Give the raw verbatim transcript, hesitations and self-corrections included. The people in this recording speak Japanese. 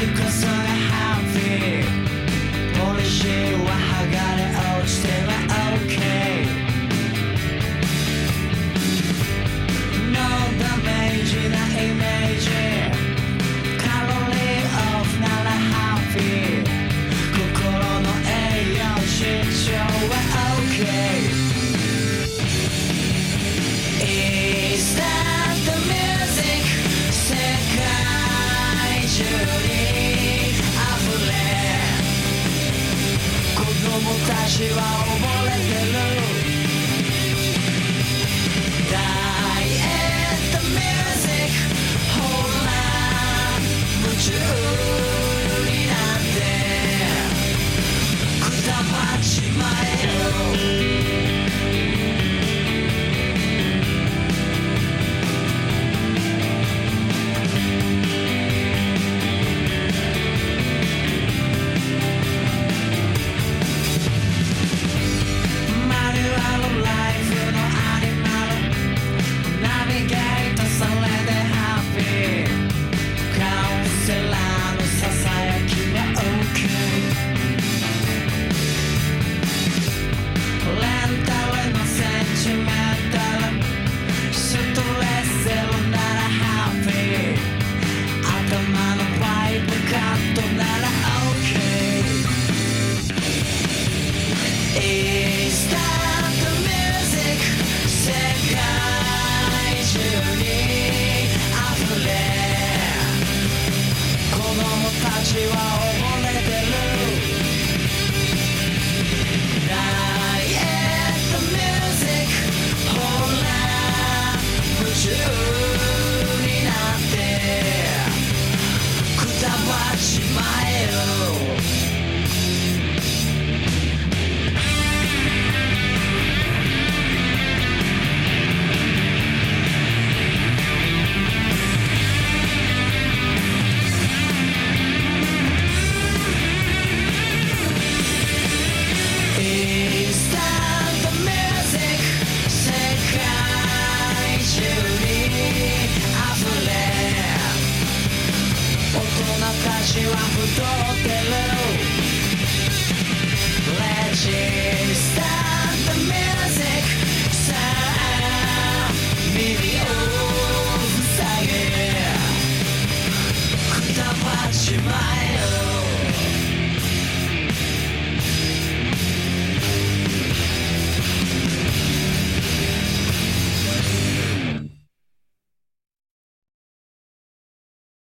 ちこそがハッピーポリシーは剥がれ落ちては OKノーダメージなイメージカロリーオフならハッピー心の栄養失調は OK Is that the music 世界中に溢れ子供たちは溺れてる Diet music ほら夢中になってくたばっちまえよ大人たちは太ってる